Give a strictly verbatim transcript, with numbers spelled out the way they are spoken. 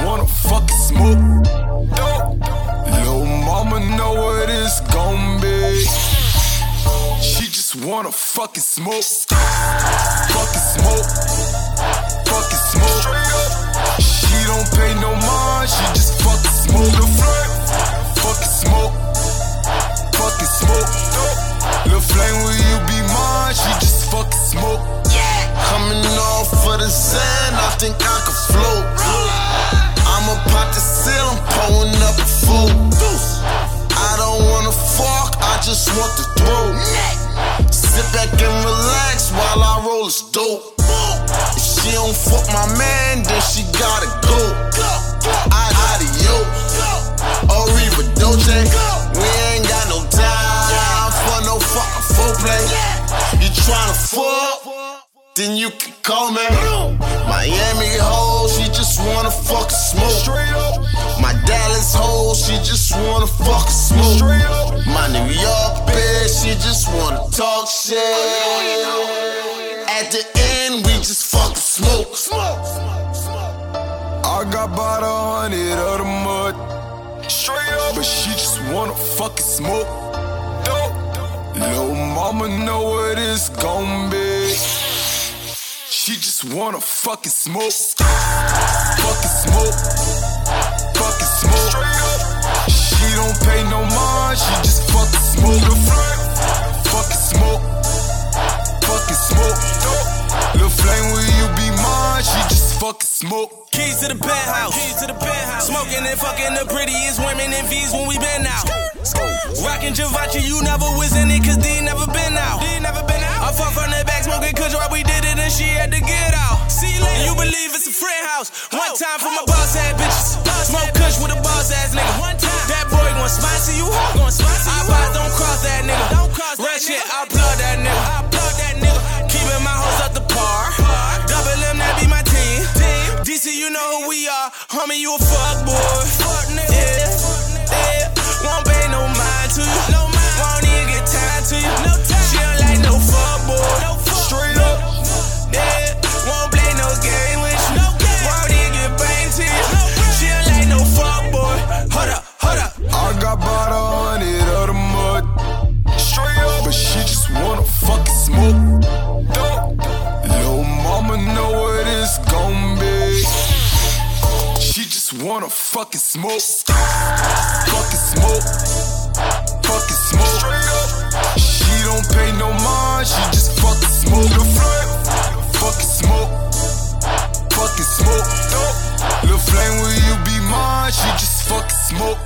wanna fucking smoke. Lil' mama know what it's gon' be. She just wanna fucking smoke. Fucking smoke. Fucking smoke. She don't pay no mind, she just fucking smoke. The flame. Fucking smoke. Fucking smoke. Lil' flame, will you be mine? She just fucking smoke. Coming off for the Zen, I think I could float. I'ma pop the seal, I'm pulling up a fool. I don't wanna fuck, I just want the throat. Sit back and relax while I roll this dope. If she don't fuck my man, then she gotta go. I adios, Arriva Dolce. We ain't got no time for no fucking foreplay. You tryna fuck? Then you can call me. Miami hoe, she just wanna fucking smoke. My Dallas hoe, she just wanna fucking smoke. My New York bitch, she just wanna talk shit. At the end, we just fucking smoke. I got about a hundred of the mud, but she just wanna fucking smoke. Lil' mama know what it's gon' be. She just wanna fucking smoke. Fucking smoke. Fucking smoke. She don't pay no mind, she just fucking smoke. The flame. Fucking smoke. Fucking smoke. Lil' flame, will you be mine? She just fucking smoke. Keys to the penthouse. Keys to the penthouse. Smoking and fucking the prettiest women in V's when we been out. Rockin' Givenchy, you never was in it, cause D never been out. D never been out. I fuck from the back, smoking kush while we did it, and she had to get out. See you later. You believe it's a friend house. One time for my boss ass bitches. Smoke kush with a boss ass nigga. One time. That boy gon' sponsor you. Gon' sponsor you. I buy, don't cross that nigga. Don't cross that shit, I plug that nigga. I plug that nigga. Keeping my hoes up the par. Double M, that be my team. D C, you know who we are. Homie, you a fuck boy. Fuck nigga. Yeah, yeah. Won't pay no mind to you. No mind. Won't even get time to you. No time. She don't like no fuck boy. No fuck. Straight up. Yeah. Won't play no game with you. No game. Won't even get banged to you. No she don't like no fuck boy. Hold up, hold up. I got about a hundred of the mud. Straight up. But she just wanna fucking smoke. Lil' mama know what it's gon' be. She just wanna fucking smoke. Fucking smoke. Fucking smoke. She don't pay no mind, she just fucking smoke. The flame. Fucking smoke. Fucking smoke. Lil' flame, will you be mine? She just fucking smoke.